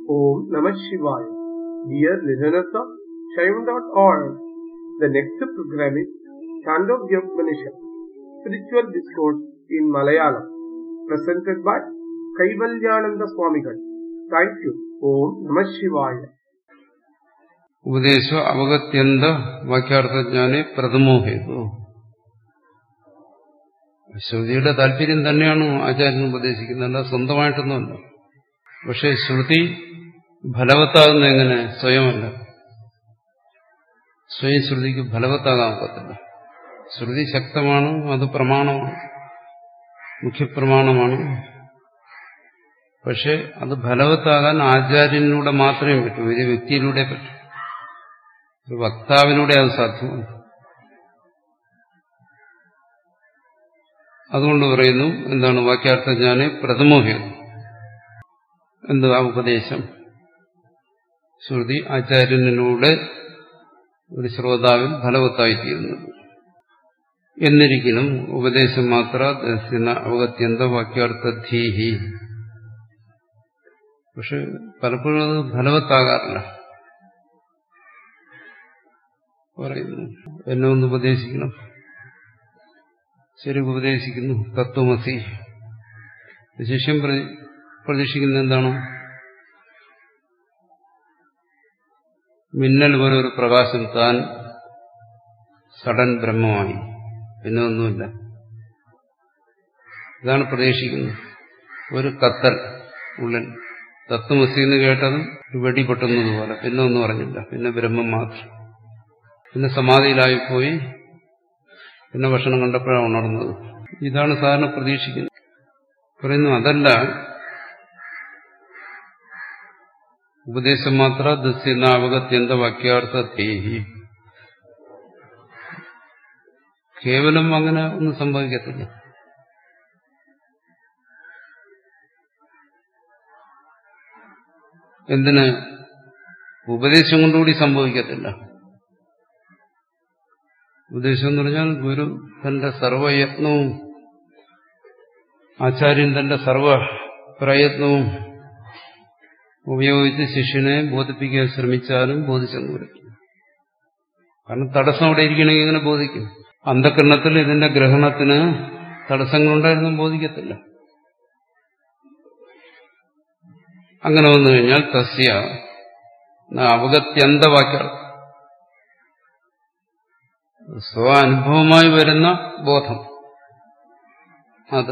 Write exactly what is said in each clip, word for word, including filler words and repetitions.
Om Namah Shivaya. Dear listeners of Shaivan dot org, the next program is Chandogya Upanishad, Spiritual Discourse in Malayalam, presented by Kaivalyananda Swamigal. Thank you. Om Namah Shivaya. ഉപദേശ അവഗത്യന്ത വാക്യാർത്ഥജ്ഞാനെ പ്രഥമോ ഹേതു. ശ്രുതിയുടെ താല്പര്യം തന്നെയാണ് ആചാര്യൻ ഉപദേശിക്കുന്നത്, അല്ല സ്വന്തമായിട്ടൊന്നുമല്ല. പക്ഷെ ശ്രുതി ഫലവത്താകുന്ന എങ്ങനെ? സ്വയമല്ല. സ്വയം ശ്രുതിക്ക് ഫലവത്താകാൻ ഒക്കത്തില്ല. ശ്രുതി ശക്തമാണ്, അത് പ്രമാണമാണ്, മുഖ്യപ്രമാണമാണ്. പക്ഷെ അത് ഫലവത്താകാൻ ആചാര്യനിലൂടെ മാത്രമേ പറ്റൂ, ഒരു വ്യക്തിയിലൂടെ പറ്റൂ, ഒരു വക്താവിലൂടെ അത് സാധ്യമാണ്. അതുകൊണ്ട് പറയുന്നു, എന്താണ് വാക്യാർത്ഥജ്ഞാനെ പ്രഥമോഹ്യം. എന്ത് ആ ഉപദേശം? ശ്രുതി ആചാര്യനിലൂടെ ഒരു ശ്രോതാവിൽ ഫലവത്തായിത്തീരുന്നത്. എന്നിരിക്കലും ഉപദേശം മാത്ര ദർശന അവഗത്യന്ത വാക്യാർത്ഥധീഹി. പക്ഷെ പലപ്പോഴും അത് ഫലവത്താകാറില്ല. പറയുന്നു, എന്നെ ഒന്ന് ഉപദേശിക്കണം. ശരി, ഉപദേശിക്കുന്നു, തത്വമസി. ശിഷ്യം പ്രതീക്ഷിക്കുന്നത് എന്താണ്? മിന്നൽ പോലെ ഒരു പ്രകാശം, താൻ സഡൻ ബ്രഹ്മമായി, പിന്നെ ഒന്നുമില്ല. ഇതാണ് പ്രതീക്ഷിക്കുന്നത്. ഒരു കത്തൽ ഉള്ളിൽ, തത്വമസി എന്ന് കേട്ടതും ഒരു വെടി പൊട്ടുന്നതുപോലെ, പിന്നെ ഒന്നും അറിഞ്ഞില്ല, പിന്നെ ബ്രഹ്മം മാത്രം. പിന്നെ സമാധിയിലായിപ്പോയി, പിന്നെ ഭക്ഷണം കണ്ടപ്പോഴാണ് ഉണർന്നത്. ഇതാണ് സാധാരണ പ്രതീക്ഷിക്കുന്നത്. പറയുന്നു, അതല്ല. ഉപദേശം മാത്ര ദസ്യന അവഗത്യന്ത വാക്യാർത്ഥേഹി. കേവലം അങ്ങനെ ഒന്നും സംഭവിക്കത്തില്ല. എന്തിന്? ഉപദേശം കൊണ്ടുകൂടി സംഭവിക്കത്തില്ല. ഉപദേശം എന്ന് പറഞ്ഞാൽ ഗുരു തന്റെ സർവയത്നവും, ആചാര്യൻ തന്റെ സർവ പ്രയത്നവും ഉപയോഗിച്ച് ശിഷ്യനെ ബോധിപ്പിക്കാൻ ശ്രമിച്ചാലും ബോധിച്ചെന്ന് വരും. കാരണം തടസ്സം അവിടെ ഇരിക്കണമെങ്കിൽ ഇങ്ങനെ ബോധിക്കും. അന്ധകരണത്തിൽ ഇതിന്റെ ഗ്രഹണത്തിന് തടസ്സങ്ങളുണ്ടായിരുന്നു, ബോധിക്കത്തില്ല. അങ്ങനെ വന്നു കഴിഞ്ഞാൽ തസ്യ അവഗത്യന്തവാക്യ, സ്വാനുഭവമായി വരുന്ന ബോധം, അത്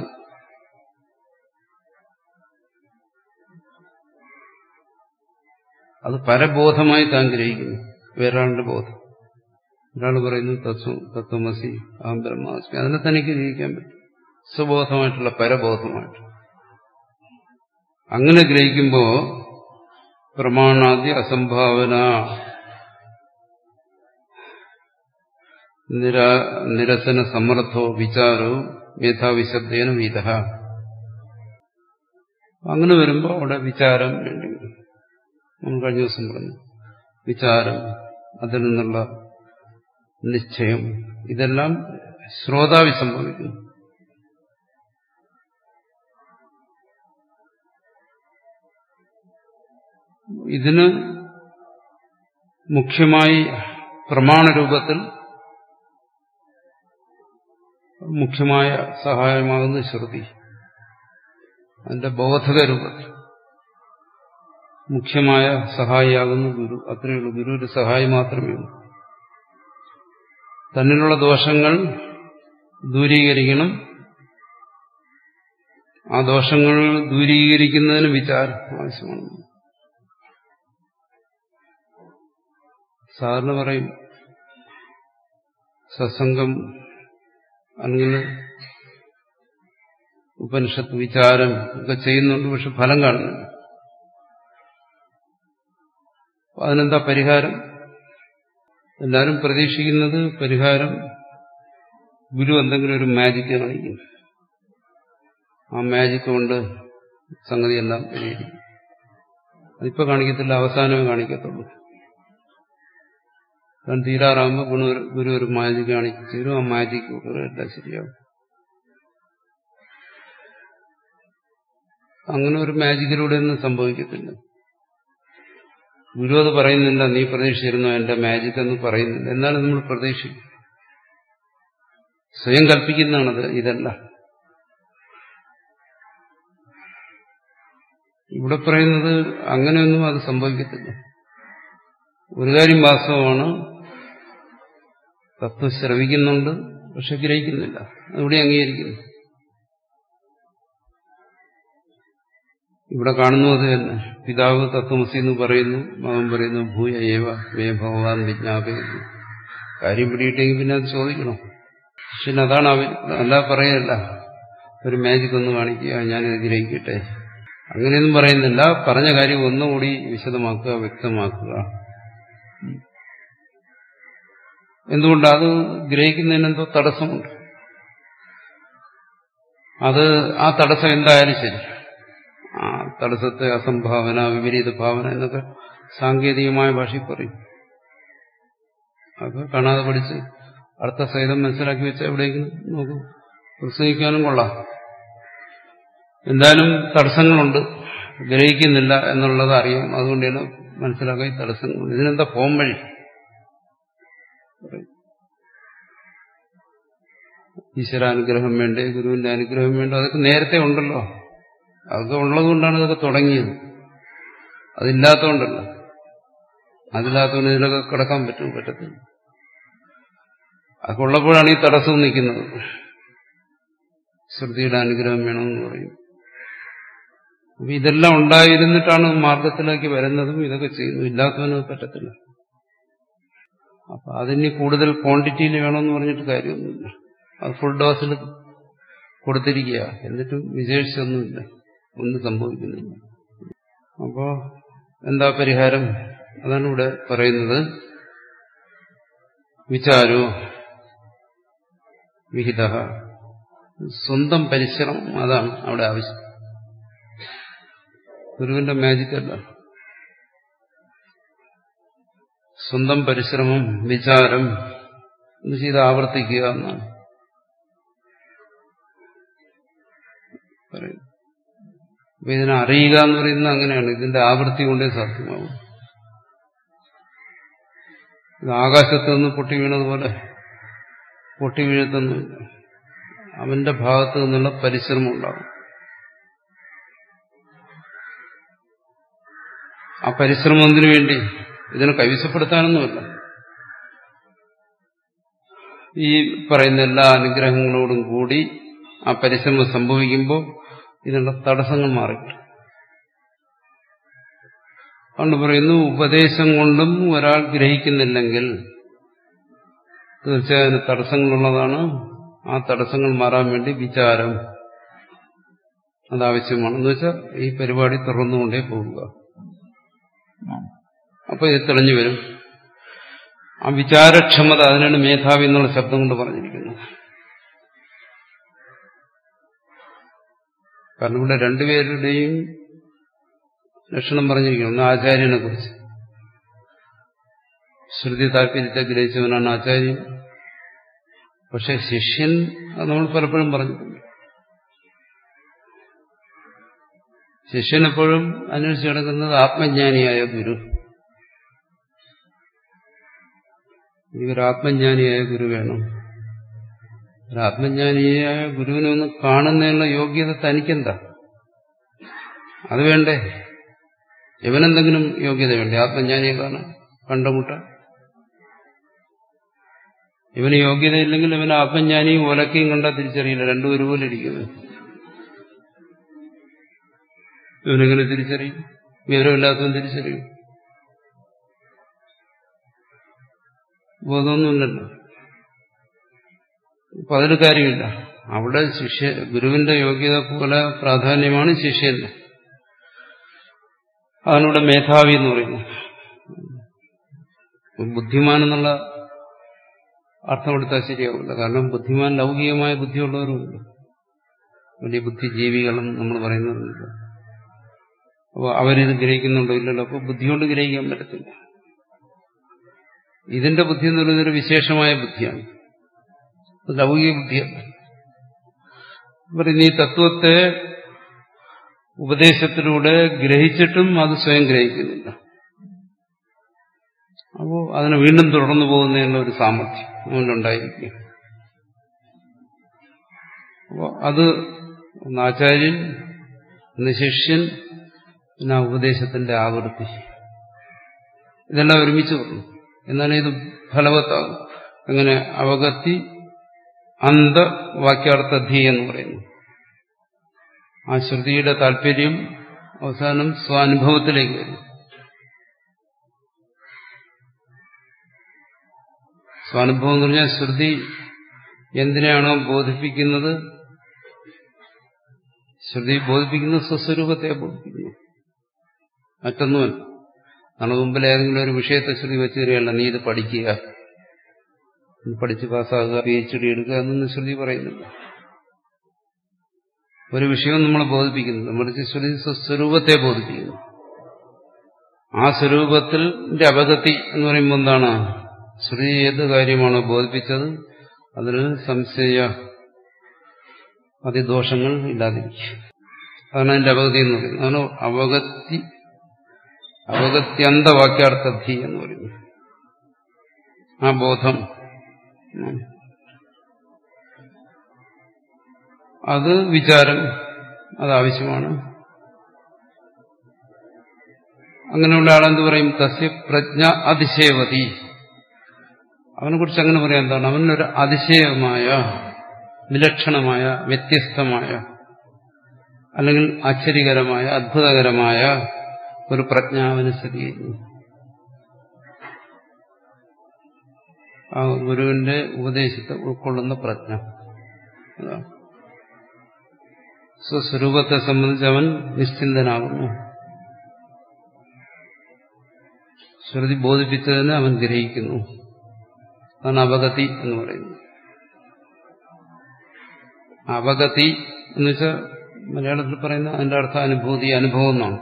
അത് പരബോധമായി താൻ ഗ്രഹിക്കുന്നു. വേറൊരാളുടെ ബോധം. ഒരാൾ പറയുന്നു തത്വം തത്വമസി ആം ബ്രഹ്മാസ്മി, അതിനെ തനിക്ക് ഗ്രഹിക്കാൻ പറ്റും, സ്വബോധമായിട്ടുള്ള പരബോധമായിട്ട്. അങ്ങനെ ഗ്രഹിക്കുമ്പോ പ്രമാണാദി അസംഭാവന നിരസന സമർത്ഥോ വിചാരോ മേധാവിശബ്ദേന വിധ. അങ്ങനെ വരുമ്പോൾ അവിടെ വിചാരം വേണ്ടി വരും. നമ്മൾ കഴിഞ്ഞ ദിവസം പറഞ്ഞു, വിചാരം, അതിൽ നിന്നുള്ള നിശ്ചയം, ഇതെല്ലാം ശ്രോതാവി സംഭവിക്കുന്നു. ഇതിന് മുഖ്യമായി പ്രമാണരൂപത്തിൽ മുഖ്യമായ സഹായമാകുന്ന ശ്രുതി, അതിന്റെ ബോധക രൂപത്തിൽ മുഖ്യമായ സഹായിയാകുന്ന ഗുരു. അത്രയുള്ളൂ. ഗുരു ഒരു സഹായി മാത്രമേ ഉള്ളൂ. തന്നിലുള്ള ദോഷങ്ങൾ ദൂരീകരിക്കണം. ആ ദോഷങ്ങൾ ദൂരീകരിക്കുന്നതിന് വിചാരം ആവശ്യമാണ്. സാധാരണ പറയും, സത്സംഗം അല്ലെങ്കിൽ ഉപനിഷത്ത് വിചാരം ഒക്കെ ചെയ്യുന്നുണ്ട്, പക്ഷെ ഫലം കാണുന്നില്ല. അതിനെന്താ പരിഹാരം? എല്ലാവരും പ്രതീക്ഷിക്കുന്നത് പരിഹാരം ഗുരു എന്തെങ്കിലും ഒരു മാജിക് കാണിക്കും, ആ മാജിക് കൊണ്ട് സംഗതിയെല്ലാം പരിഹരിക്കും. അതിപ്പോ കാണിക്കത്തില്ല, അവസാനമേ കാണിക്കത്തുള്ളൂ. കാരണം തീരാറാകുമ്പോൾ ഗുരു ഗുരു ഒരു മാജിക് കാണിച്ചു തരും, ആ മാജിക് എല്ലാം ശരിയാകും. അങ്ങനെ ഒരു മാജിക്കിലൂടെ ഒന്നും സംഭവിക്കത്തില്ല. ഗുരു അത് പറയുന്നില്ല, നീ പ്രതീക്ഷിച്ചിരുന്നു എന്റെ മാജിക് എന്ന് പറയുന്നില്ല. എന്നാലും നമ്മൾ പ്രതീക്ഷിക്കും. സ്വയം കൽപ്പിക്കുന്നതാണത് ഇതല്ല. ഇവിടെ പറയുന്നത് അങ്ങനെയൊന്നും അത് സംഭവിക്കത്തില്ല. ഒരു കാര്യം വാസ്തവമാണ്, തത്വം ശ്രവിക്കുന്നുണ്ട്, പക്ഷെ ഗ്രഹിക്കുന്നില്ല. അതിവിടെ അംഗീകരിക്കുന്നു. ഇവിടെ കാണുന്നു അത് തന്നെ. പിതാവ് തത്വമസി എന്ന് പറയുന്നു, മകൻ പറയുന്നു ഭൂയ ഏവ മേ ഭഗവാൻ വിജ്ഞാപയുന്നു. കാര്യം പിടിയിട്ടെങ്കിൽ പിന്നെ അത് ചോദിക്കണം. പക്ഷെ അതാണ് അവൻ അല്ല പറയല്ല, ഒരു മാജിക് ഒന്ന് കാണിക്കുക, ഞാനിത് ഗ്രഹിക്കട്ടെ, അങ്ങനെയൊന്നും പറയുന്നില്ല. പറഞ്ഞ കാര്യം ഒന്നുകൂടി വിശദമാക്കുക, വ്യക്തമാക്കുക. എന്തുകൊണ്ട്? അത് ഗ്രഹിക്കുന്നതിനെന്തോ തടസ്സമുണ്ട്. അത് ആ തടസ്സം എന്തായാലും ശരി, ആ തടസ്സത്തെ അസംഭാവന, വിപരീത ഭാവന എന്നൊക്കെ സാങ്കേതികമായ ഭാഷയിൽ പറയും. അത് കാണാതെ പഠിച്ച് അർത്ഥസഹിതം മനസ്സിലാക്കി വെച്ചാൽ എവിടെയെങ്കിലും നോക്കും പ്രസംഗിക്കാനും കൊള്ളാം. എന്തായാലും തടസ്സങ്ങളുണ്ട്, ഗ്രഹിക്കുന്നില്ല എന്നുള്ളത് അറിയാം. അതുകൊണ്ടാണ് മനസ്സിലാക്കാൻ തടസ്സങ്ങളുണ്ട്. ഇതിനെന്താ പോം വഴി? ഈശ്വരാനുഗ്രഹം വേണ്ടേ, ഗുരുവിന്റെ അനുഗ്രഹം വേണ്ടേ? അതൊക്കെ നേരത്തെ ഉണ്ടല്ലോ. അതൊക്കെ ഉള്ളതുകൊണ്ടാണ് ഇതൊക്കെ തുടങ്ങിയത്. അതില്ലാത്തതുകൊണ്ടല്ല. അതില്ലാത്തതുകൊണ്ട് ഇതിലൊക്കെ കിടക്കാൻ പറ്റും പറ്റത്തില്ല. അതൊക്കെ ഉള്ളപ്പോഴാണ് ഈ തടസ്സം നിൽക്കുന്നത്. ശ്രുതിയുടെ അനുഗ്രഹം വേണമെന്ന് പറയും. അപ്പൊ ഇതെല്ലാം ഉണ്ടായിരുന്നിട്ടാണ് മാർഗത്തിലേക്ക് വരുന്നതും ഇതൊക്കെ ചെയ്യുന്നു. ഇല്ലാത്തവന് പറ്റത്തില്ല. അപ്പൊ അതിന് കൂടുതൽ ക്വാണ്ടിറ്റിയിൽ വേണമെന്ന് പറഞ്ഞിട്ട് കാര്യമൊന്നുമില്ല. അത് ഫുൾ ഡോസിൽ കൊടുത്തിരിക്കുക, എന്നിട്ടും വിശേഷിച്ചൊന്നുമില്ല, ഒന്നും സംഭവിക്കുന്നില്ല. അപ്പോ എന്താ പരിഹാരം? അതാണ് ഇവിടെ പറയുന്നത്. വിചാരോ വിഹിത, സ്വന്തം പരിശ്രമം, അതാണ് അവിടെ ആവശ്യം. ഗുരുവിന്റെ മാജിക് അല്ല. സ്വന്തം പരിശ്രമം, വിചാരം എന്ന് ചെയ്ത് ആവർത്തിക്കുക എന്നാണ് പറയുന്നത്. അപ്പൊ ഇതിനെ അറിയുക എന്ന് പറയുന്നത് അങ്ങനെയാണ്. ഇതിന്റെ ആവൃത്തി കൊണ്ടേ സാധ്യമാവും. ഇത് ആകാശത്ത് നിന്ന് പൊട്ടി വീണതുപോലെ പൊട്ടി വീഴത്തൊന്നുമില്ല. അവന്റെ ഭാഗത്ത് നിന്നുള്ള പരിശ്രമം ഉണ്ടാകും. ആ പരിശ്രമത്തിന് വേണ്ടി ഇതിനെ കൈവശപ്പെടുത്താനൊന്നുമല്ല. ഈ പറയുന്ന എല്ലാ അനുഗ്രഹങ്ങളോടും കൂടി ആ പരിശ്രമം സംഭവിക്കുമ്പോൾ ഇതിനുള്ള തടസ്സങ്ങൾ മാറിക്കിട്ടും. അതുകൊണ്ട് പറയുന്നു, ഉപദേശം കൊണ്ടും ഒരാൾ ഗ്രഹിക്കുന്നില്ലെങ്കിൽ തീർച്ചയായും തടസ്സങ്ങളുള്ളതാണ്. ആ തടസ്സങ്ങൾ മാറാൻ വേണ്ടി വിചാരം അതാവശ്യമാണെന്ന് വെച്ചാൽ ഈ പരിപാടി തുറന്നുകൊണ്ടേ പോവുക. അപ്പൊ ഇത് തെളിഞ്ഞു വരും. ആ വിചാരക്ഷമത, അതിനാണ് മേധാവി എന്നുള്ള ശബ്ദം കൊണ്ട് പറഞ്ഞിരിക്കുന്നത്. കാരണം ഇവിടെ രണ്ടുപേരുടെയും ലക്ഷണം പറഞ്ഞിരിക്കുന്നു. ഒന്ന് ആചാര്യനെ കുറിച്ച്, ശ്രുതി താല്പര്യത്തെ ഗ്രഹിച്ചവനാണ് ആചാര്യൻ. പക്ഷെ ശിഷ്യൻ, അത് നമ്മൾ പലപ്പോഴും പറഞ്ഞിട്ടുണ്ട്, ശിഷ്യൻ എപ്പോഴും അന്വേഷിച്ച് കിടക്കുന്നത് ആത്മജ്ഞാനിയായ ഗുരു. ഒരു ആത്മജ്ഞാനിയായ ഗുരു വേണം. ഒരു ആത്മജ്ഞാനിയായ ഗുരുവിനെ ഒന്ന് കാണുന്നതിനുള്ള യോഗ്യത തനിക്കെന്താ? അത് വേണ്ടേ? ഇവനെന്തെങ്കിലും യോഗ്യത വേണ്ടേ ആത്മജ്ഞാനിയെ കാണാൻ, കണ്ടുമുട്ടാൻ? ഇവന് യോഗ്യതയില്ലെങ്കിൽ ഇവന് ആത്മജ്ഞാനിയും ഒലക്കയും കണ്ടാൽ തിരിച്ചറിയില്ല. രണ്ടും ഒരുപോലെ ഇരിക്കുന്നു. ഇവനെങ്ങനെ തിരിച്ചറിയും? വിവരമില്ലാത്തവൻ തിരിച്ചറിയും? ബോധമൊന്നുമില്ലല്ലോ. അപ്പൊ അതിന് കാര്യമില്ല. അവിടെ ശിഷ്യ ഗുരുവിന്റെ യോഗ്യത പോലെ പ്രാധാന്യമാണ് ശിഷ്യന്റെ. അതിനൂടെ മേധാവി എന്ന് പറയുന്നു. ബുദ്ധിമാൻ എന്നുള്ള അർത്ഥം എടുത്താൽ ശരിയാവില്ല. കാരണം ബുദ്ധിമാൻ ലൗകികമായ ബുദ്ധിയുള്ളവരുമില്ല, വലിയ ബുദ്ധിജീവികളും നമ്മൾ പറയുന്നവരുമില്ല. അപ്പോൾ അവരിത് ഗ്രഹിക്കുന്നുണ്ടോ ഇല്ലല്ലോ. അപ്പോൾ ബുദ്ധി കൊണ്ട് ഗ്രഹിക്കാൻ പറ്റത്തില്ല. ഇതിന്റെ ബുദ്ധി എന്ന് പറയുന്നതൊരു വിശേഷമായ ബുദ്ധിയാണ്, ലൗകിക ബുദ്ധിയല്ല. പറയുന്ന ഈ തത്വത്തെ ഉപദേശത്തിലൂടെ ഗ്രഹിച്ചിട്ടും അത് സ്വയം ഗ്രഹിക്കുന്നില്ല. അപ്പോൾ അതിനെ വീണ്ടും തുടർന്നു പോകുന്നതിനുള്ള ഒരു സാമർഥ്യം അവനുണ്ടായിരിക്കും. അപ്പോൾ അത് ഒന്ന് ആചാര്യൻ, ഒന്ന് ശിഷ്യൻ, പിന്നെ ഉപദേശത്തിന്റെ ആവൃത്തി, ഇതെല്ലാം ഒരുമിച്ച് വന്നു. എന്നാലും ഇത് ഫലവത്താകും. അങ്ങനെ അവഗത്തി അന്തവാക്യാർത്ഥധി എന്ന് പറയുന്നു. ആ ശ്രുതിയുടെ താല്പര്യം അവസാനം സ്വാനുഭവത്തിലേക്ക് വരും. സ്വാനുഭവം എന്ന് പറഞ്ഞാൽ ശ്രുതി എന്തിനാണോ ബോധിപ്പിക്കുന്നത്, ശ്രുതി ബോധിപ്പിക്കുന്ന സ്വസ്വരൂപത്തെ ബോധിപ്പിക്കുന്നു, മറ്റൊന്നുമല്ല. നമ്മുടെ മുമ്പിൽ ഏതെങ്കിലും ഒരു വിഷയത്തെ ശ്രുതി വെച്ച് തരികയല്ല, നീ ഇത് പഠിക്കുക, പഠിച്ച് പാസ്സാകുക, പി എച്ച് ഡി എടുക്കുക എന്നൊന്നും ശ്രുതി പറയുന്നില്ല. ഒരു വിഷയം നമ്മളെ ബോധിപ്പിക്കുന്നത്, മറിച്ച് ശ്രുതി സ്വസ്വരൂപത്തെ ബോധിപ്പിക്കുന്നു. ആ സ്വരൂപത്തിന്റെ അപഗതി എന്ന് പറയുമ്പോൾ എന്താണ്? ശ്രുതി ഏത് കാര്യമാണോ ബോധിപ്പിച്ചത് അതിൽ സംശയ അതിദോഷങ്ങൾ ഇല്ലാതിരിക്കും. അതാണ് അതിന്റെ അപഗതി എന്ന് പറയുന്നത്. അതാണ് അവഗതി അവഗത്യന്തവാക്യാർത്ഥധി എന്ന് പറയുന്നു. ആ ബോധം അത് വിചാരം അതാവശ്യമാണ്. അങ്ങനെയുള്ള ആളെന്ത് പറയും? തസ്യ പ്രജ്ഞ അതിശയവതി. അവനെ കുറിച്ച് അങ്ങനെ പറയാൻ എന്താണ്? അവനൊരു അതിശയമായ, വിലക്ഷണമായ, വ്യത്യസ്തമായ, അല്ലെങ്കിൽ ആശ്ചര്യകരമായ, അത്ഭുതകരമായ ഒരു പ്രജ്ഞ അവന് സ്ഥിതി ചെയ്യുന്നു. ആ ഗുരുവിന്റെ ഉപദേശത്തെ ഉൾക്കൊള്ളുന്ന പ്രജ്ഞ. സ്വസ്വരൂപത്തെ സംബന്ധിച്ച് അവൻ നിശ്ചിന്തനാകുന്നു. ശ്രുതി ബോധിപ്പിച്ചതിനെ അവൻ ഗ്രഹിക്കുന്നു. അതാണ് അവഗതി എന്ന് പറയുന്നത്. അവഗതി എന്ന് വെച്ചാൽ മലയാളത്തിൽ പറയുന്ന അതിന്റെ അർത്ഥം അനുഭൂതി, അനുഭവം എന്നാണ്.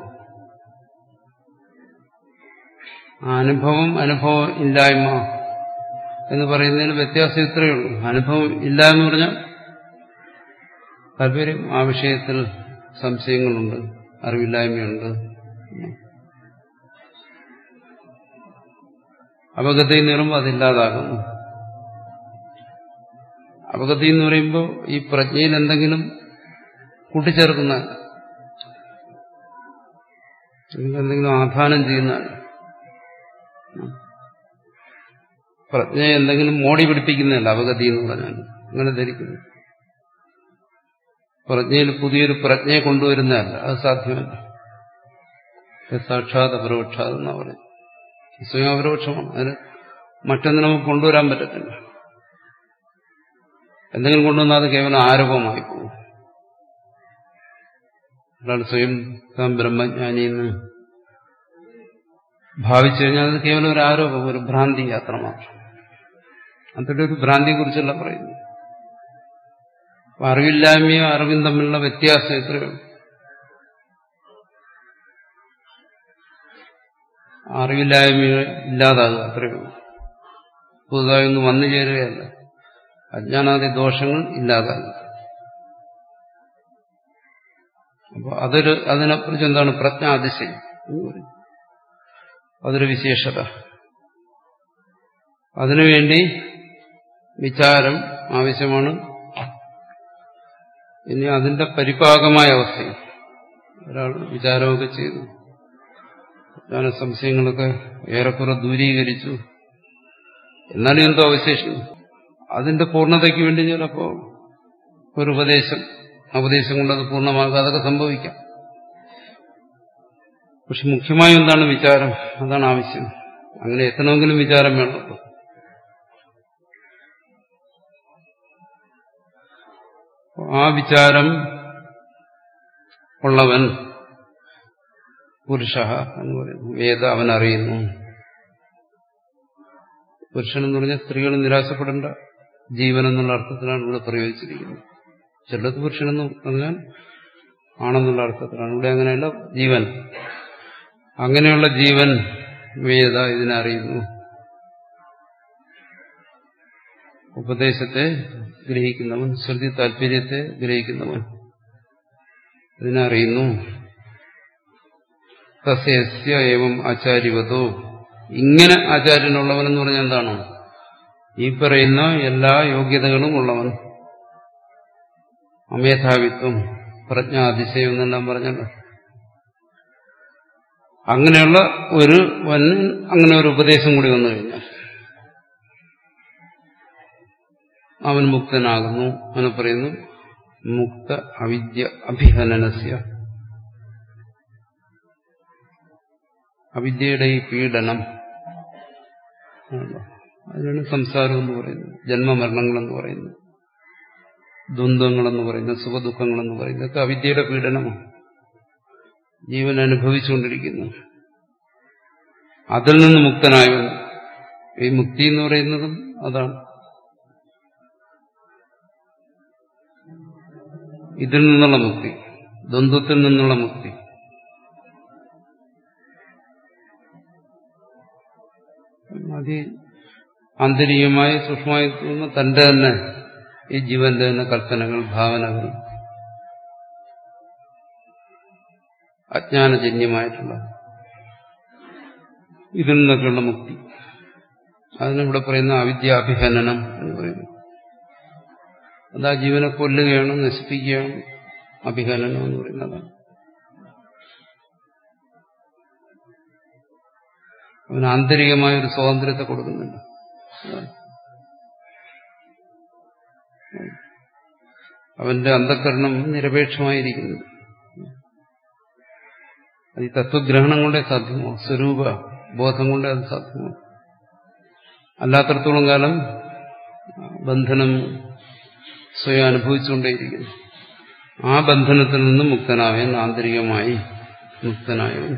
ആ അനുഭവം, അനുഭവം ഇല്ലായ്മ എന്ന് പറയുന്നതിന് വ്യത്യാസം ഇത്രയേ ഉള്ളൂ. അനുഭവം ഇല്ല എന്ന് പറഞ്ഞാൽ താല്പര്യം ആ വിഷയത്തിൽ സംശയങ്ങളുണ്ട്, അറിവില്ലായ്മയുണ്ട്. അപഗതി എന്ന് പറയുമ്പോൾ അതില്ലാതാകുന്നു. അപഗതി എന്ന് പറയുമ്പോൾ ഈ പ്രജ്ഞയിൽ എന്തെങ്കിലും കൂട്ടിച്ചേർക്കുന്ന, എന്തെങ്കിലും ആധാനം ചെയ്യുന്ന, പ്രജ്ഞയെ എന്തെങ്കിലും മോടി പിടിപ്പിക്കുന്നതല്ല അപഗതി എന്ന് പറഞ്ഞാൽ. അങ്ങനെ ധരിക്കുന്നു. പ്രജ്ഞയിൽ പുതിയൊരു പ്രജ്ഞയെ കൊണ്ടുവരുന്നതല്ല, അത് സാധ്യമല്ല. സാക്ഷാത് അപരോക്ഷാത് എന്നാ പറയുന്നത്. സ്വയം അപരോക്ഷമാണ്. അതിന് മറ്റൊന്ന് നമുക്ക് കൊണ്ടുവരാൻ പറ്റത്തില്ല. എന്തെങ്കിലും കൊണ്ടുവന്നാൽ അത് കേവലം ആരോപമായി പോകും. ഒരാൾ സ്വയം താൻ ബ്രഹ്മജ്ഞാനിയെന്ന് ഭാവിച്ചു കഴിഞ്ഞാൽ അത് കേവലം ഒരു ആരോപം, ഒരു ഭ്രാന്തി യാത്ര മാത്രം. അതിന്റെ ഒരു ഭ്രാന്തിയെ കുറിച്ചല്ല പറയുന്നു. അറിവില്ലായ്മയോ അറിവും തമ്മിലുള്ള വ്യത്യാസം എത്രയോ. അറിവില്ലായ്മയോ ഇല്ലാതാകുക അത്രയോ. പുതുതായി ഒന്നും വന്നു ചേരുകയല്ല. അജ്ഞാനാദി ദോഷങ്ങൾ ഇല്ലാതാകുക. അപ്പൊ അതൊരു അതിനെക്കുറിച്ച് എന്താണ് പ്രജ്ഞാതിശയം എന്ന് പറയും. അതൊരു വിശേഷത. അതിനുവേണ്ടി വിചാരം ആവശ്യമാണ്. ഇനി അതിന്റെ പരിപാകമായ അവസ്ഥ ഒരാൾ വിചാരമൊക്കെ ചെയ്തു, ജ്ഞാന സംശയങ്ങളൊക്കെ ഏറെക്കുറെ ദൂരീകരിച്ചു, എന്നാലും എന്തോ അവശേഷിക്കും. അതിന്റെ പൂർണ്ണതയ്ക്ക് വേണ്ടി ചിലപ്പോ ഒരു ഉപദേശം ഉപദേശം കൊണ്ട് അത് പൂർണ്ണമാകാതൊക്കെ സംഭവിക്കാം. പക്ഷെ മുഖ്യമായും എന്താണ് വിചാരം, അതാണ് ആവശ്യം. അങ്ങനെ എത്തണമെങ്കിലും വിചാരം വേണമല്ലോ. ആ വിചാരം ഉള്ളവൻ പുരുഷ എന്ന് പറയുന്നു. വേദ അവൻ അറിയുന്നു. പുരുഷൻ എന്ന് പറഞ്ഞാൽ സ്ത്രീകൾ നിരാശപ്പെടേണ്ട ജീവൻ എന്നുള്ള അർത്ഥത്തിലാണ് ഇവിടെ പ്രയോഗിച്ചിരിക്കുന്നത്. ചിലത് പുരുഷനെന്ന് പറഞ്ഞാൽ ആണെന്നുള്ള അർത്ഥത്തിലാണ്. ഇവിടെ അങ്ങനെയല്ല, ജീവൻ. അങ്ങനെയുള്ള ജീവൻ വേദ ഇതിനറിയുന്നു. ഉപദേശത്തെ ഗ്രഹിക്കുന്നവൻ, ശ്രുതി താല്പര്യത്തെ ഗ്രഹിക്കുന്നവൻ ഇതിനറിയുന്നു. തസ്യ ഏവം ആചാര്യവതോ ഇങ്ങനെ ആചാര്യനുള്ളവനെന്ന് പറഞ്ഞാൽ എന്താണ്? ഈ പറയുന്ന എല്ലാ യോഗ്യതകളും ഉള്ളവൻ, അമേധാവിത്വം, പ്രജ്ഞാതിശയം എന്നെല്ലാം പറഞ്ഞല്ലോ. അങ്ങനെയുള്ള ഒരു വൻ അങ്ങനെ ഒരു ഉപദേശം കൂടി വന്നു കഴിഞ്ഞാൽ അവൻ മുക്തനാകുന്നു. അവനെ പറയുന്നു മുക്ത അവിദ്യ അഭിഹനനസ്യ. അവിദ്യയുടെ ഈ പീഡനം, അതിനാണ് സംസാരം എന്ന് പറയുന്നത്, ജന്മമരണങ്ങളെന്ന് പറയുന്നത്, ദ്വന്ദ്ങ്ങളെന്ന് പറയുന്നത്, സുഖദുഃഖങ്ങളെന്ന് പറയുന്നത്, ഇതൊക്കെ അവിദ്യയുടെ പീഡനമാണ്. ജീവൻ അനുഭവിച്ചുകൊണ്ടിരിക്കുന്നു. അതിൽ നിന്ന് മുക്തനായവൻ, ഈ മുക്തി എന്ന് പറയുന്നതും അതാണ്. ഇതിൽ നിന്നുള്ള മുക്തി, ദ്വന്ദ്വത്തിൽ നിന്നുള്ള മുക്തി. അതി ആന്തരികമായി സൂക്ഷ്മമായി തോന്നുന്ന തന്റെ തന്നെ ഈ ജീവന്റെ തന്നെ കൽപ്പനകൾ, ഭാവനകൾ, അജ്ഞാനജന്യമായിട്ടുള്ള ഇതിൽ നിന്നൊക്കെയുള്ള മുക്തി, അതിനിവിടെ പറയുന്ന അവിദ്യാഭിഹനനം എന്ന് പറയുന്നു. അത് ആ ജീവനെ കൊല്ലുകയാണ്, നശിപ്പിക്കുകയാണ് അഭിഹനനം എന്ന് പറയുന്നതാണ്. അവന് ആന്തരികമായ ഒരു സ്വാതന്ത്ര്യത്തെ കൊടുക്കുന്നുണ്ട്. അവന്റെ അന്ധഃകരണം നിരപേക്ഷമായിരിക്കുന്നത് അത് ഈ തത്വഗ്രഹണം കൊണ്ടേ സാധ്യമോ, സ്വരൂപ ബോധം കൊണ്ടേ അത് സാധ്യമോ. അല്ലാത്തടത്തോളം കാലം ബന്ധനം സ്വയം അനുഭവിച്ചുകൊണ്ടേയിരിക്കുന്നു. ആ ബന്ധനത്തിൽ നിന്നും മുക്തനായവൻ, ആന്തരികമായി മുക്തനായവൻ.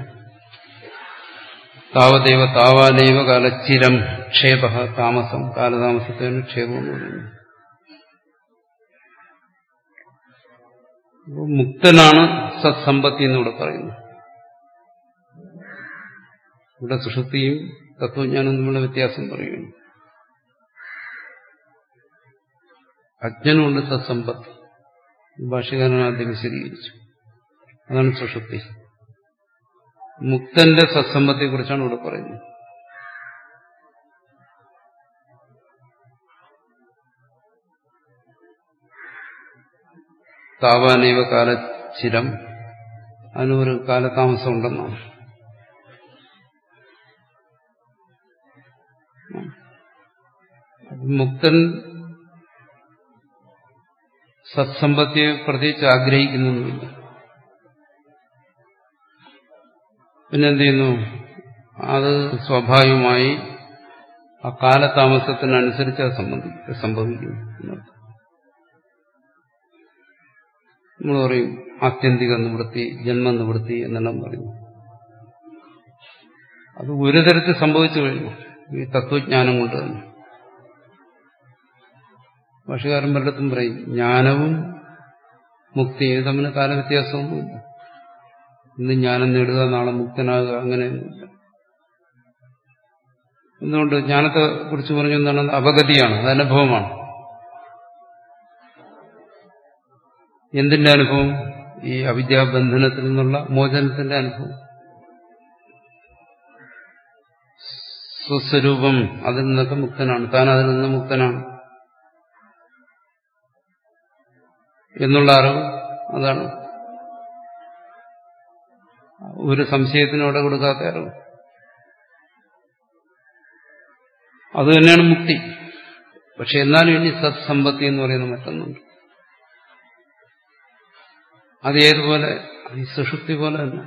താവദേവ താവാനേവ കാലച്ചിരം ക്ഷേപ താമസം, കാലതാമസത്തെയാണ് ക്ഷേപം എന്ന് പറയുന്നത്. മുക്തനാണ് സത്സമ്പത്തി എന്നിവിടെ പറയുന്നു. ഇവിടെ സുഷുപ്തിയും തത്വജ്ഞാനവും തമ്മിലുള്ള വ്യത്യാസം പറയുന്നു. അജ്ഞനുണ്ട് സത്സമ്പത്തി, ഭാഷ്യകാരൻ ആദ്യം വിശദീകരിച്ചു. അതാണ് സുഷുപ്തി. മുക്തന്റെ സത്സമ്പത്തിയെ കുറിച്ചാണ് ഇവിടെ പറയുന്നത്. താവാനേവ കാലച്ചിരം, അതിനൊരു കാലതാമസം ഉണ്ടെന്നാണ്. മുക്തൻ സത്സമ്പത്തിയെ പ്രത്യേകിച്ച് ആഗ്രഹിക്കുന്നില്ല. പിന്നെന്ത് ചെയ്യുന്നു? അത് സ്വാഭാവികമായി ആ കാലതാമസത്തിനനുസരിച്ച് അത് സംബന്ധിക്കും സംഭവിക്കുന്നു എന്നർത്ഥം. നമ്മൾ പറയും ആത്യന്തിക നിവൃത്തി, ജന്മനിവൃത്തി എന്നെല്ലാം പറയും. അത് ഒരു തരത്തിൽ സംഭവിച്ചു കഴിഞ്ഞു ഈ തത്വജ്ഞാനം കൊണ്ട് തന്നെ. ഭാഷകാരൻ പലയിടത്തും പറയും ജ്ഞാനവും മുക്തിയും തമ്മിൽ കാലവ്യത്യാസമൊന്നുമില്ല. ഇന്ന് ജ്ഞാനം നേടുക, നാളെ മുക്തനാകുക, അങ്ങനെയൊന്നുമില്ല. എന്തുകൊണ്ട്? ജ്ഞാനത്തെ കുറിച്ച് പറഞ്ഞു എന്താണ്? അപഗതിയാണ്, അത് അനുഭവമാണ്. എന്തിന്റെ അനുഭവം? ഈ അവിദ്യാബന്ധനത്തിൽ നിന്നുള്ള മോചനത്തിന്റെ അനുഭവം. സ്വസ്വരൂപം അതിൽ നിന്നൊക്കെ മുക്തനാണ്, താൻ അതിൽ നിന്ന് മുക്തനാണ് എന്നുള്ള അറിവ്, അതാണ് ഒരു സംശയത്തിനോടെ കൊടുക്കാത്ത അറിവ്. അത് തന്നെയാണ് മുക്തി. പക്ഷെ എന്നാലും ഇനി സത്സമ്പത്തി എന്ന് പറയുന്ന മറ്റൊന്നുണ്ട്. അത് ഏതുപോലെ? ഈ സുഷുപ്തി പോലെ തന്നെ.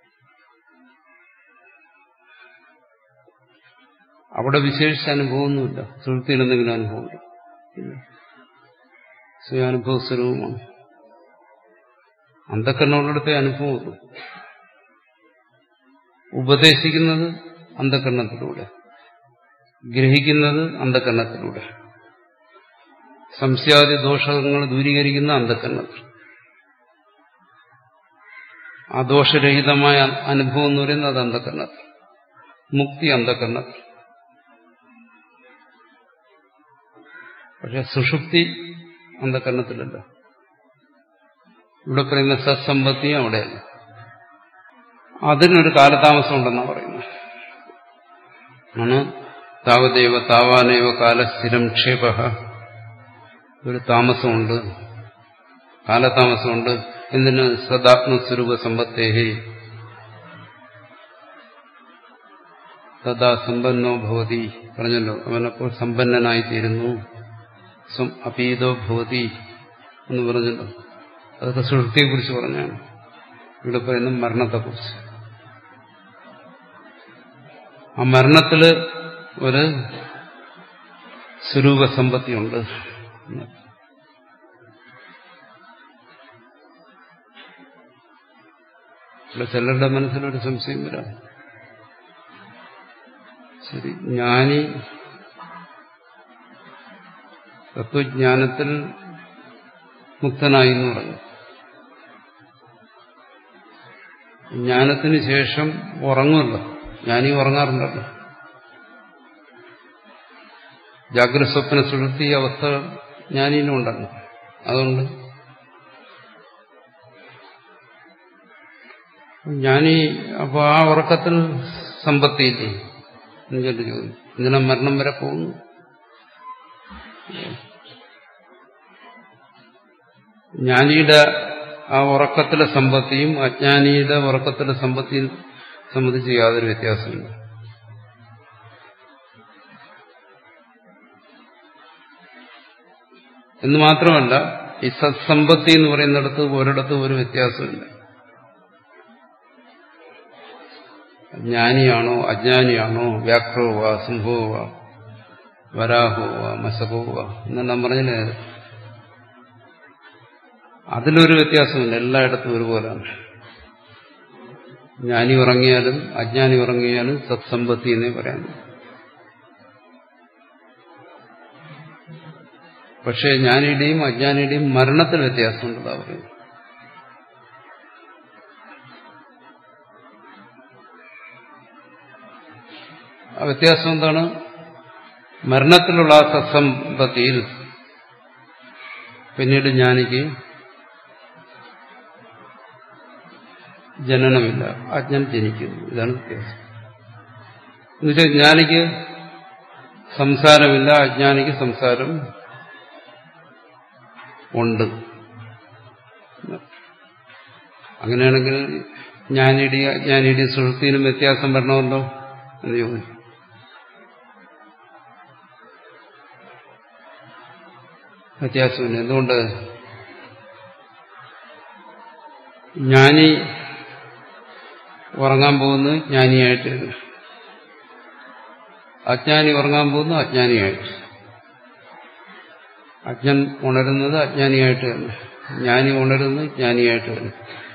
അവിടെ വിശേഷിച്ച അനുഭവമൊന്നുമില്ല. സുഷുപ്തിയിൽ എന്തെങ്കിലും അനുഭവമുണ്ട്? സ്വയാനുഭവ സ്വരൂപമാണ്. അന്ധക്കരണമുള്ളിടത്തെ അനുഭവമുള്ളൂ. ഉപദേശിക്കുന്നത് അന്ധക്കരണത്തിലൂടെ, ഗ്രഹിക്കുന്നത് അന്ധക്കരണത്തിലൂടെ, സംശയാദി ദോഷങ്ങൾ ദൂരീകരിക്കുന്ന അന്ധക്കരണത്തിൽ. ആ ദോഷരഹിതമായ അനുഭവം എന്ന് പറയുന്നത് അത് അന്ധക്കരണത്തിൽ, മുക്തി അന്ധക്കരണത്തിൽ. പക്ഷെ സുഷുപ്തി അന്ധക്കരണത്തിലല്ല. ഇവിടെ പറയുന്ന സത്സമ്പത്തിയും അവിടെയല്ല. അതിനൊരു കാലതാമസം ഉണ്ടെന്നാണ് പറയുന്നത്. ആണ് താവദേവ താവാനേവ കാലസ്ഥിരം ക്ഷേപ. ഒരു താമസമുണ്ട്, കാലതാമസമുണ്ട്. എന്തിന്? സദാത്മസ്വരൂപ സമ്പത്തേഹി തഥാ സമ്പന്നോ ഭവതി. പറഞ്ഞല്ലോ, അവനപ്പോൾ സമ്പന്നനായിത്തീരുന്നു. സ്വം അപീതോ ഭവതി എന്ന് പറഞ്ഞല്ലോ. അതൊക്കെ സുഷുപ്തിയെക്കുറിച്ച് പറഞ്ഞാണ്. ഇവിടെ പറയുന്ന മരണത്തെക്കുറിച്ച്. ആ മരണത്തില് ഒരു സ്വരൂപസമ്പത്തിയുണ്ട്. ഇവിടെ ചിലരുടെ മനസ്സിലൊരു സംശയം വരാം. ശരി, ജ്ഞാനി തത്വജ്ഞാനത്തിൽ മുക്തനായി എന്ന് പറഞ്ഞു. ജ്ഞാനത്തിന് ശേഷം ഉറങ്ങുമല്ലോ, ജ്ഞാനി ഉറങ്ങാറുണ്ടല്ലോ. ജാഗ്രത സ്വപ്ന സുഷുപ്തി അവസ്ഥ ജ്ഞാനിയിലും ഉണ്ടല്ലോ. അതുകൊണ്ട് ജ്ഞാനി അപ്പൊ ആ ഉറക്കത്തിൽ സമ്പത്തിയില്ലേ എന്നുചൊല്ലി ചോദിക്കും. എന്തിനാ മരണം വരെ പോകുന്നു? ജ്ഞാനിയുടെ ആ ഉറക്കത്തിലെ സമ്പത്തിയും അജ്ഞാനിയുടെ ഉറക്കത്തിലെ സമ്പത്തിയും സംബന്ധിച്ച് യാതൊരു വ്യത്യാസമില്ല. എന്ന് മാത്രമല്ല, ഈ സത്സമ്പത്തി എന്ന് പറയുന്നിടത്ത് ഒരിടത്തും ഒരു വ്യത്യാസമില്ല. ജ്ഞാനിയാണോ അജ്ഞാനിയാണോ, വ്യാഘ്രോവ സിംഹോവ വരാഹോവ മശകോവ എന്നെല്ലാം പറഞ്ഞില്ലേ, അതിലൊരു വ്യത്യാസമില്ല. എല്ലായിടത്തും ഒരുപോലെയാണ്. ജ്ഞാനി ഉറങ്ങിയാലും അജ്ഞാനി ഉറങ്ങിയാലും സത്സമ്പത്തി എന്നേ പറയാൻ. പക്ഷേ ജ്ഞാനിയുടെയും അജ്ഞാനിയുടെയും മരണത്തിൽ വ്യത്യാസമുണ്ടെന്നാ പറയുന്നത്. ആ വ്യത്യാസം എന്താണ്? മരണത്തിലുള്ള ആ സത്സമ്പത്തിയിൽ പിന്നീട് ജ്ഞാനിക്ക് ജനനമില്ല, അജ്ഞൻ ജനിക്കുന്നു. ഇതാണ് വ്യത്യാസം. എന്നുവെച്ചാൽ ജ്ഞാനിക്ക് സംസാരമില്ല, അജ്ഞാനിക്ക് സംസാരം ഉണ്ട്. അങ്ങനെയാണെങ്കിൽ ജ്ഞാനിയുടെയും അജ്ഞാനിയുടെയും സുഷുപ്തിയിലും വ്യത്യാസം വരണമല്ലോ എന്ന് ചോദിച്ചു. വ്യത്യാസമില്ല. എന്തുകൊണ്ട്? ജ്ഞാനി ഉറങ്ങാൻ പോകുന്നു ജ്ഞാനിയായിട്ട്, അജ്ഞാനി ഉറങ്ങാൻ പോകുന്നു അജ്ഞാനിയായിട്ട്. അജ്ഞൻ ഉണരുന്നത് അജ്ഞാനിയായിട്ട് തന്നെ, ജ്ഞാനി ഉണരുന്നത് ജ്ഞാനിയായിട്ട് തന്നെ.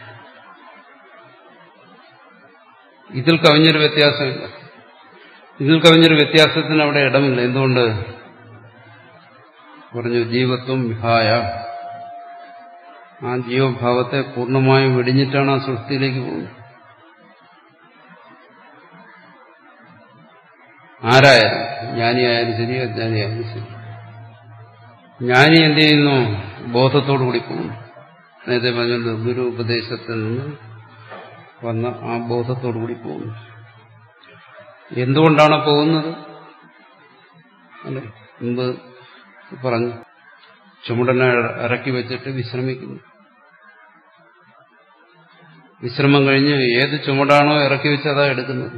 ഇതിൽ കവിഞ്ഞൊരു വ്യത്യാസമില്ല. ഇതിൽ കവിഞ്ഞൊരു വ്യത്യാസത്തിന് അവിടെ ഇടമില്ല. എന്തുകൊണ്ട്? പറഞ്ഞു ജീവത്വം വിഹായ. ആ ജീവഭാവത്തെ പൂർണ്ണമായും വെടിഞ്ഞിട്ടാണ് ആ സുഷ്ടിയിലേക്ക് പോകുന്നത്. ആരായാലും, ജ്ഞാനിയായാലും ശരി അജ്ഞാനിയായാലും ശരി. ജ്ഞാനി എന്ത് ചെയ്യുന്നു? ബോധത്തോടുകൂടി പോകുന്നു. നേരത്തെ പറഞ്ഞത് ഗുരു ഉപദേശത്തിൽ നിന്ന് വന്ന ആ ബോധത്തോടുകൂടി പോകുന്നു. എന്തുകൊണ്ടാണ് പോകുന്നത്? അല്ലെ, മുമ്പ് പറഞ്ഞു, ചുമടനെ ഇറക്കി വെച്ചിട്ട് വിശ്രമിക്കുന്നു. വിശ്രമം കഴിഞ്ഞ് ഏത് ചുമടാണോ ഇറക്കി വെച്ച് അതാ എടുക്കുന്നത്.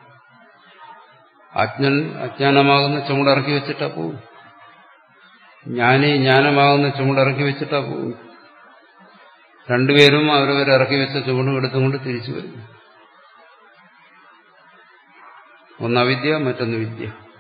അജ്ഞൻ അജ്ഞാനമാകുന്ന ചുമട് ഇറക്കി വെച്ചിട്ടാ പോകും. ജ്ഞാനി ജ്ഞാനമാകുന്ന ചുമട് ഇറക്കി വെച്ചിട്ടാ പോകും. രണ്ടുപേരും അവരവർ ഇറക്കി വെച്ച ചുമടും എടുത്തുകൊണ്ട് തിരിച്ചു വരും. ഒന്ന് അവിദ്യ, മറ്റൊന്ന് വിദ്യ.